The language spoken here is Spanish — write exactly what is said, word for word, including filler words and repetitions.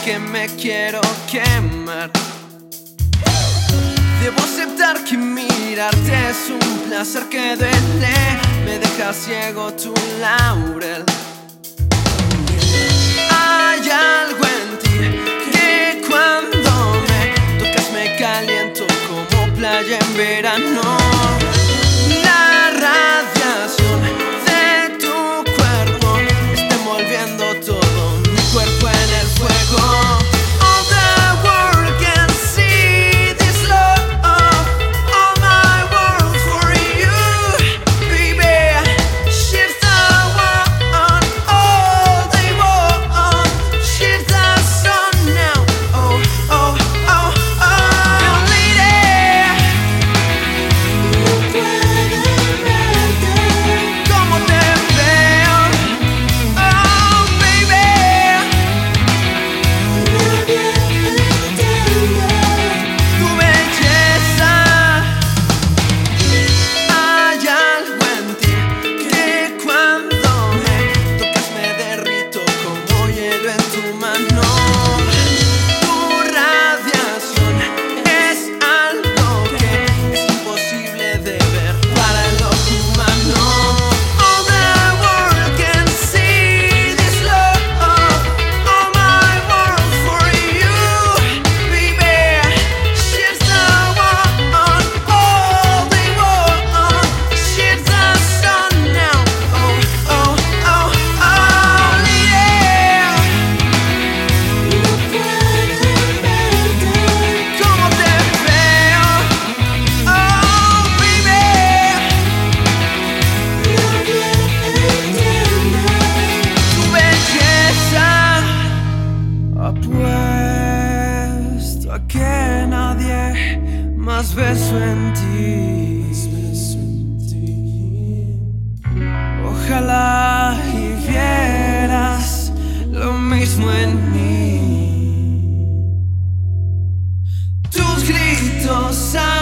que me quiero quemar. Debo aceptar que mirarte es un placer que duele. Me deja ciego tu laurel. Hay algo en ti que cuando me tocas me caliento como playa en verano. La radiación de tu cuerpo está envolviendo todo mi cuerpo en el fuego. Apuesto a que nadie más beso en ti. Ojalá y vieras lo mismo en mí. Tus gritos